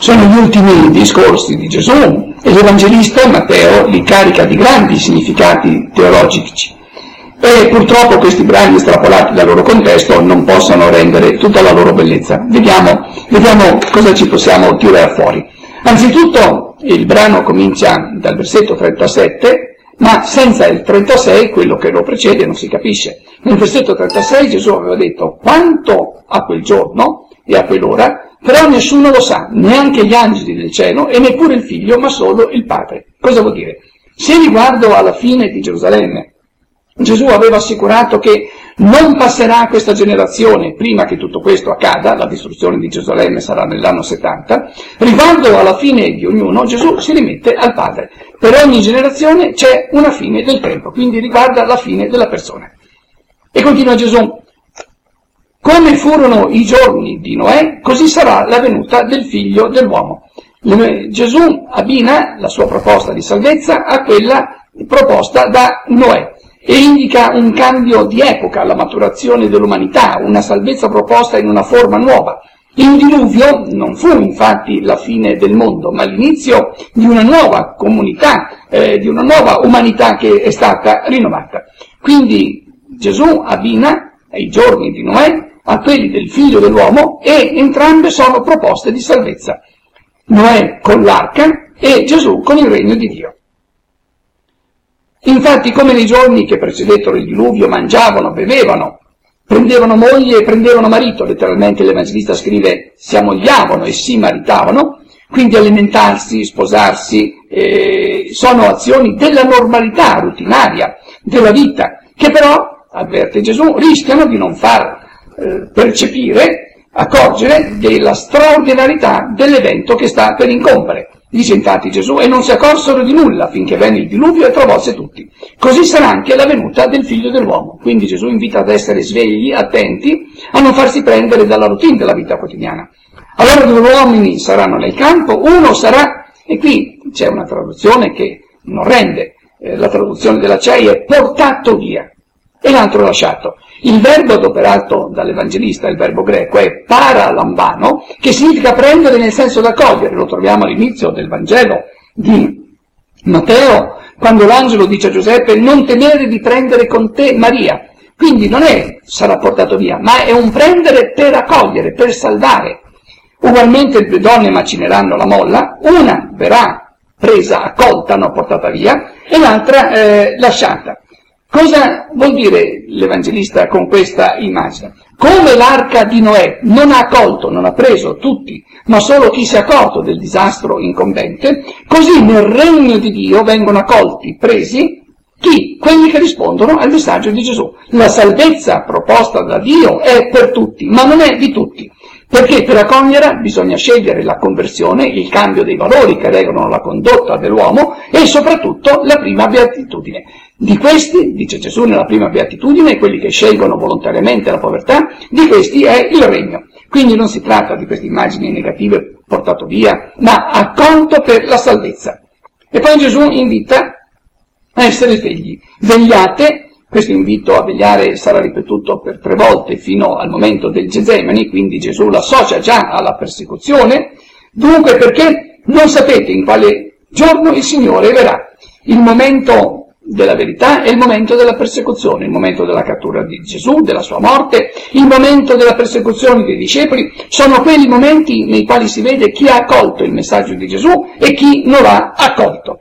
Sono gli ultimi discorsi di Gesù e l'Evangelista Matteo li carica di grandi significati teologici. E purtroppo questi brani estrapolati dal loro contesto non possono rendere tutta la loro bellezza. Vediamo cosa ci possiamo tirare fuori. Anzitutto il brano comincia dal versetto 37, ma senza il 36, quello che lo precede, non si capisce. Nel versetto 36 Gesù aveva detto: quanto a quel giorno e a quell'ora, però nessuno lo sa, neanche gli angeli del cielo e neppure il Figlio, ma solo il Padre. Cosa vuol dire? Se riguardo alla fine di Gerusalemme, Gesù aveva assicurato che non passerà questa generazione prima che tutto questo accada, la distruzione di Gerusalemme sarà nell'anno 70, riguardo alla fine di ognuno Gesù si rimette al Padre. Per ogni generazione c'è una fine del tempo, quindi riguarda la fine della persona. E continua Gesù: come furono i giorni di Noè, così sarà la venuta del Figlio dell'uomo. Gesù abbina la sua proposta di salvezza a quella proposta da Noè e indica un cambio di epoca, la maturazione dell'umanità, una salvezza proposta in una forma nuova. Il diluvio non fu infatti la fine del mondo, ma l'inizio di una nuova comunità, di una nuova umanità che è stata rinnovata. Quindi Gesù abbina ai giorni di Noè a quelli del Figlio dell'uomo e entrambe sono proposte di salvezza. Noè con l'arca e Gesù con il regno di Dio. Infatti, come nei giorni che precedettero il diluvio, mangiavano, bevevano, prendevano moglie e prendevano marito, letteralmente l'Evangelista scrive si ammogliavano e si maritavano, quindi alimentarsi, sposarsi, sono azioni della normalità rutinaria della vita, che però, avverte Gesù, rischiano di non far accorgere della straordinarietà dell'evento che sta per incombere. Dice infatti Gesù: e non si accorsero di nulla finché venne il diluvio e travolse tutti. Così sarà anche la venuta del Figlio dell'uomo. Quindi Gesù invita ad essere svegli, attenti, a non farsi prendere dalla routine della vita quotidiana. Allora 2 uomini saranno nel campo, uno sarà, e qui c'è una traduzione che non rende, la traduzione della CEI è portato via, e l'altro lasciato. Il verbo adoperato dall'Evangelista, il verbo greco, è paralambano, che significa prendere nel senso da cogliere. Lo troviamo all'inizio del Vangelo di Matteo, quando l'angelo dice a Giuseppe: non temere di prendere con te Maria. Quindi non è sarà portato via, ma è un prendere per accogliere, per salvare. Ugualmente le 2 donne macineranno la molla, una verrà presa, accolta, non portata via, e l'altra lasciata. Cosa vuol dire l'Evangelista con questa immagine? Come l'arca di Noè non ha accolto, non ha preso tutti, ma solo chi si è accorto del disastro incombente, così nel regno di Dio vengono accolti, presi, chi? Quelli che rispondono al messaggio di Gesù. La salvezza proposta da Dio è per tutti, ma non è di tutti. Perché per accoglierla bisogna scegliere la conversione, il cambio dei valori che regolano la condotta dell'uomo e soprattutto la prima beatitudine. Di questi, dice Gesù nella prima beatitudine, quelli che scelgono volontariamente la povertà, di questi è il regno. Quindi non si tratta di queste immagini negative portato via, ma accolto per la salvezza. E poi Gesù invita a essere svegli. Vegliate. Questo invito a vegliare sarà ripetuto per 3 volte fino al momento del Getsemani, quindi Gesù l'associa già alla persecuzione. Dunque, perché non sapete in quale giorno il Signore verrà. Il momento della verità è il momento della persecuzione, il momento della cattura di Gesù, della sua morte, il momento della persecuzione dei discepoli, sono quelli momenti nei quali si vede chi ha accolto il messaggio di Gesù e chi non l'ha accolto.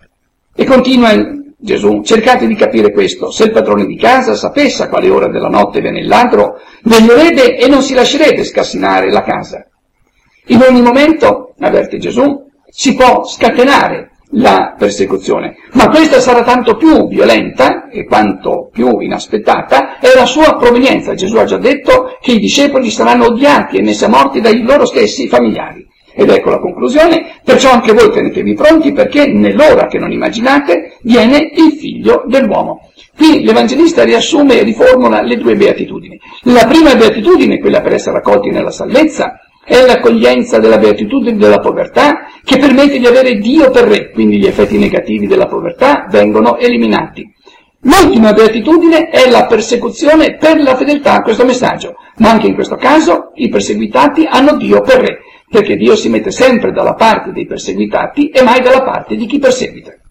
E continua Gesù: cercate di capire questo, se il padrone di casa sapesse a quale ora della notte viene il ladro, veglierete e non si lascerebbe scassinare la casa. In ogni momento, avverte Gesù, si può scatenare la persecuzione, ma questa sarà tanto più violenta e quanto più inaspettata è la sua provenienza. Gesù ha già detto che i discepoli saranno odiati e messi a morte dai loro stessi familiari. Ed ecco la conclusione: perciò anche voi tenetevi pronti, perché nell'ora che non immaginate viene il Figlio dell'uomo. Qui l'Evangelista riassume e riformula le 2 beatitudini. La prima beatitudine, quella per essere accolti nella salvezza, è l'accoglienza della beatitudine della povertà, che permette di avere Dio per re, quindi gli effetti negativi della povertà vengono eliminati. L'ultima beatitudine è la persecuzione per la fedeltà a questo messaggio, ma anche in questo caso i perseguitati hanno Dio per re. perché Dio si mette sempre dalla parte dei perseguitati e mai dalla parte di chi perseguita.